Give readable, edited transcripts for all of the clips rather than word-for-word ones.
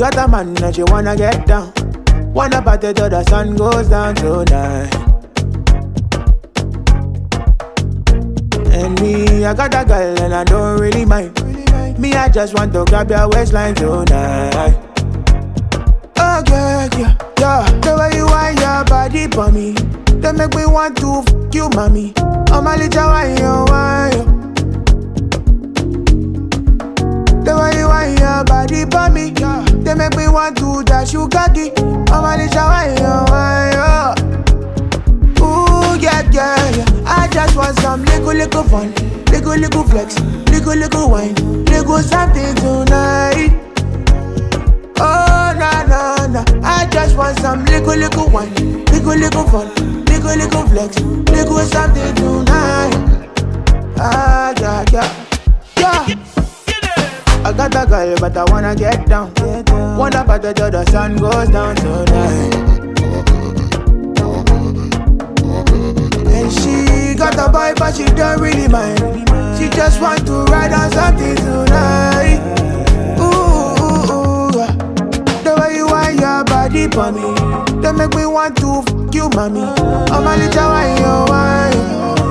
got a man that you wanna get down. Wanna party till the sun goes down tonight. And me, I got a girl and I don't really mind. Me, I just want to grab your waistline tonight. Oh yeah, yeah, yeah. The way you want your body for me, they make me want to fuck you, mommy. Oh my little wine, you wine. The way you want your body for me, they make me want to dash you cocky. Oh my little wine, you wine. Ooh yeah, yeah, yeah. I just want some little fun, little flex, little wine, little something tonight. Oh na na na, I just want some little wine, little fun, little flex, little something tonight. Ah yeah yeah yeah. I got a girl but I wanna get down. Wanna party till the sun goes down tonight. And she got a boy but she don't really mind. She just want to ride on something tonight. Ooh, the way you want your body for me, they make me want to fuck you, mommy. Oh my little wine, you wine.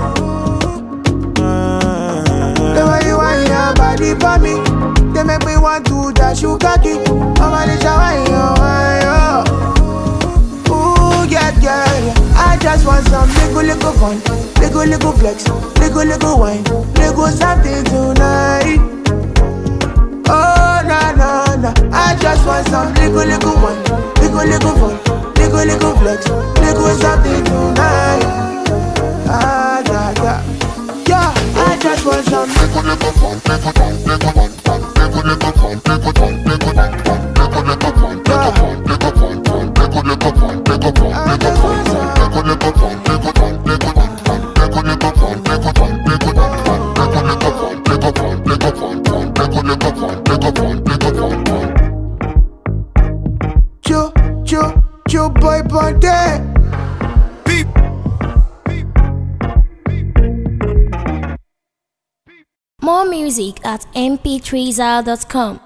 The way you want your body for me, they make me want to dash you cocky. Oh my little wine, you wine. Ooh yeah, yeah, yeah. I just want some little fun, little flex, little wine, little something tonight. Oh na na na, I just want some little wine, little fun, little flex, little something tonight. Ah yeah yeah yeah, I just want some little fun, little fun, little fun, little fun, little fun, little fun, little fun, little fun. Joe boy Bonte. More music at mp3zal.com.